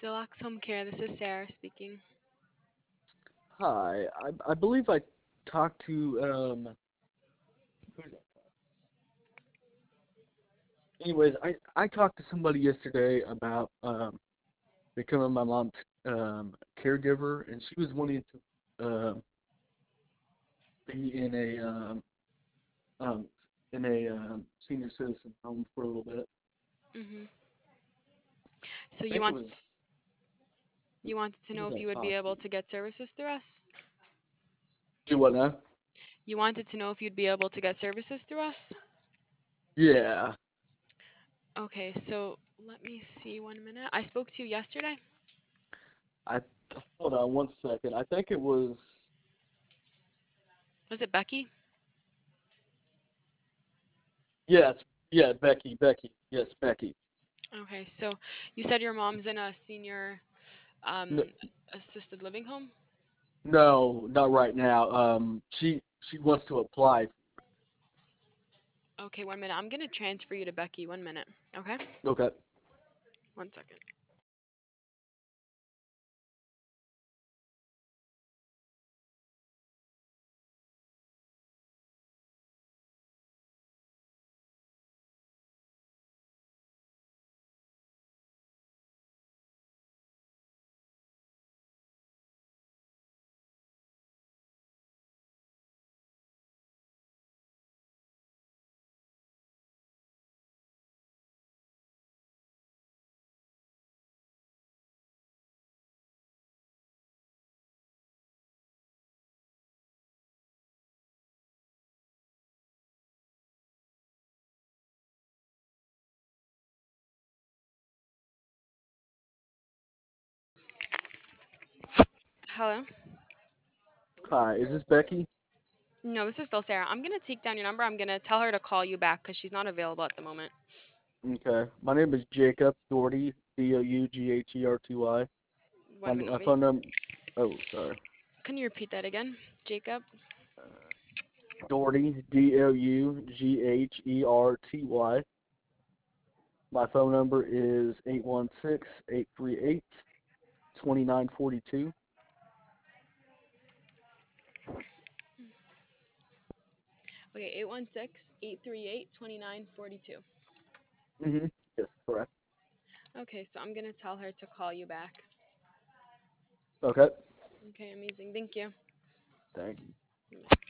Deluxe Home Care, this is Sarah speaking. Hi, I believe I talked to who's that? Anyways, I talked to somebody yesterday about becoming my mom's caregiver, and she was wanting to be um in a senior citizen home for a little bit. Mhm. So I you think it want was you wanted to who know did if I you would be talk to? able to get services through us? Do what now? You wanted to know if you'd be able to get services through us? Yeah, Okay, so let me see 1 minute. I spoke to you yesterday. I hold on one second. I think it was Was it Becky? yes, yeah, Becky, yes, Becky. Okay, so you said your mom's in a senior No, assisted living home? no, not right now. She wants to apply. Okay, 1 minute. I'm gonna transfer you to Becky. 1 minute. Okay? Okay. 1 second. Hello? Hi, is this Becky? No, this is still Sarah. I'm gonna take down your number. I'm gonna tell her to call you back because she's not available at the moment. Okay. My name is Jacob Dougherty, Dougherty. One minute. My Let me. phone number. Oh, sorry. Can you repeat that again, Jacob? Dougherty, Dougherty. My phone number is 816-838-2942. Okay, 816-838-2942. Mm-hmm. Yes, correct. Okay, so I'm gonna tell her to call you back. Okay. Okay, amazing. Thank you. Thank you.